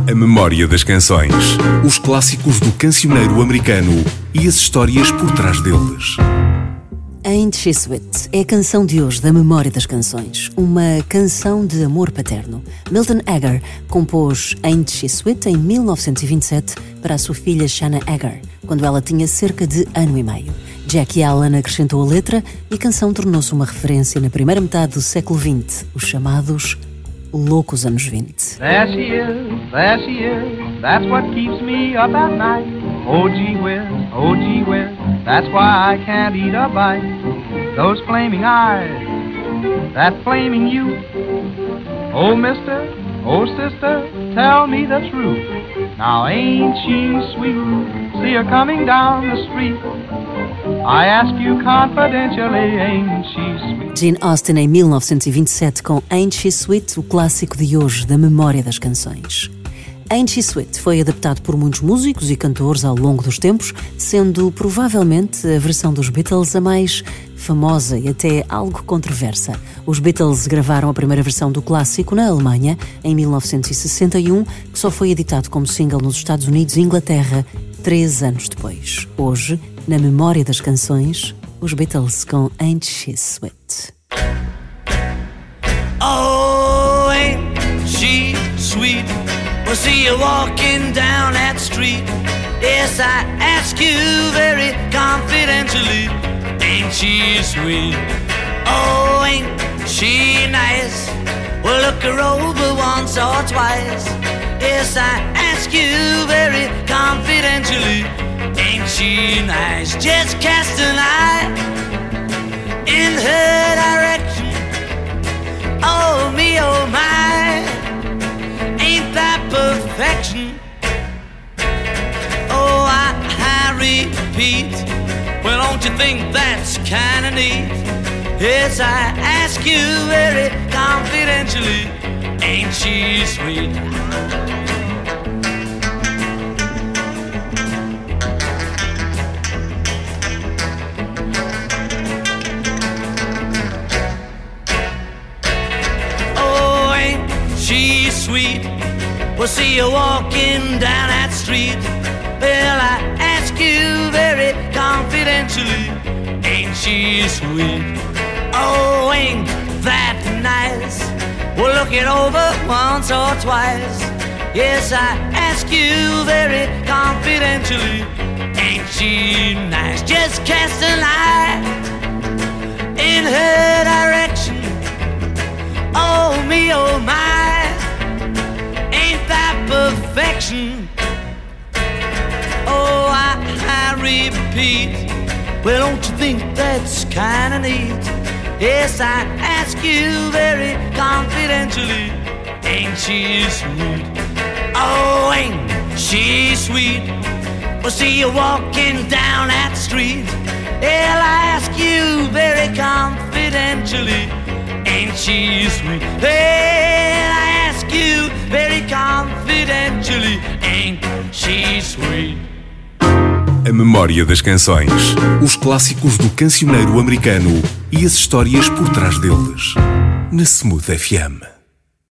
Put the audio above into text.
A memória das canções. Os clássicos do cancioneiro americano e as histórias por trás deles. Ain't She Sweet é a canção de hoje da memória das canções. Uma canção de amor paterno. Milton Agar compôs Ain't She Sweet em 1927 para a sua filha Shanna Agar, quando ela tinha cerca de ano e meio. Jackie Allen acrescentou a letra e a canção tornou-se uma referência na primeira metade do século XX, os chamados loucos anos 20. There she is, that's what keeps me up at night. Oh gee whiz, that's why I can't eat a bite. Those flaming eyes, that flaming youth. Oh mister, oh sister, tell me the truth. Now ain't she sweet, see her coming down the street. I ask you confidentially, ain't she sweet? Gene Austin em 1927 com Ain't She Sweet, o clássico de hoje da memória das canções. Ain't She Sweet foi adaptado por muitos músicos e cantores ao longo dos tempos, sendo provavelmente a versão dos Beatles a mais famosa e até algo controversa. Os Beatles gravaram a primeira versão do clássico na Alemanha em 1961, que só foi editado como single nos Estados Unidos e Inglaterra 3 anos depois. Hoje, na memória das canções, os Beatles com Ain't She Sweet. Oh, ain't she sweet? We'll see you walking down that street. Yes, I ask you very confidentially, ain't she sweet? Oh, ain't she nice? We'll look her over once or twice. Yes, I ask you very confidentially, ain't she nice? Just cast an eye in her direction. Oh me, oh my, ain't that perfection? Oh, I repeat, well, don't you think that's kinda neat? Yes, I ask you very confidentially, ain't she sweet? She's sweet, we'll see you walking down that street. Well, I ask you very confidentially, ain't she sweet? Oh, ain't that nice? We'll look it over once or twice. Yes, I ask you very confidentially, ain't she nice? Just cast an eye in her direction. Oh me, oh my, ain't that perfection? Oh, I repeat, well, don't you think that's kinda neat? Yes, I ask you very confidentially, ain't she sweet? Oh, ain't she sweet? We'll see you walking down that street. Well, I ask you very confidentially, ain't she sweet? Well, I ask you very confidentially, ain't she sweet? A memória das canções. Os clássicos do cancioneiro americano e as histórias por trás deles. Na Smooth FM.